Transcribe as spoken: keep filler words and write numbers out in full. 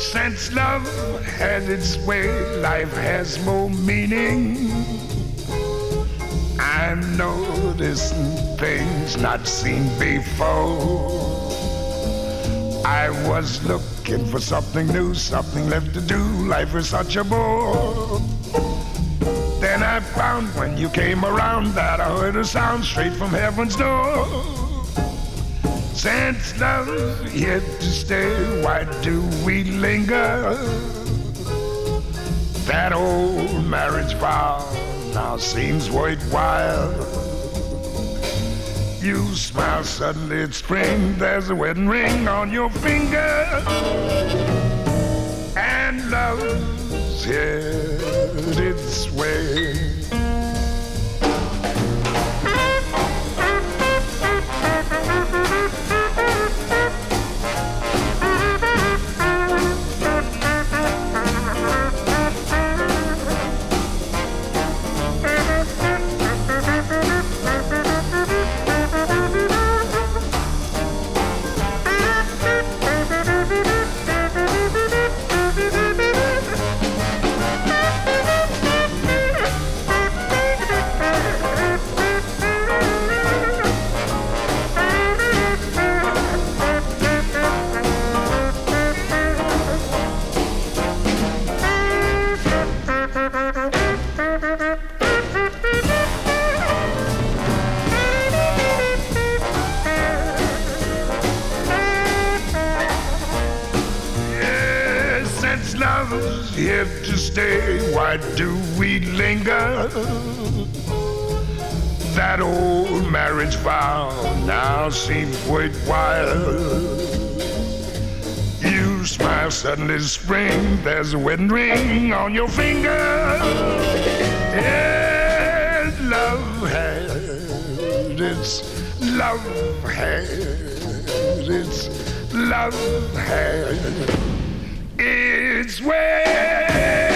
Since love had its way, life has more meaning. I'm noticing things not seen before. I was looking for something new, something left to do. Life is such a bore. Then I found when you came around that I heard a sound straight from heaven's door. Since love yet to stay, why do we linger? That old marriage vow now seems worthwhile. You smile, suddenly it's spring, there's a wedding ring on your finger. And love's headed its way. Love's here to stay, why do we linger? That old marriage vow now seems worthwhile. You smile, suddenly it's spring, there's a wedding ring on your finger. Yeah, love had its, love had its, love had its way.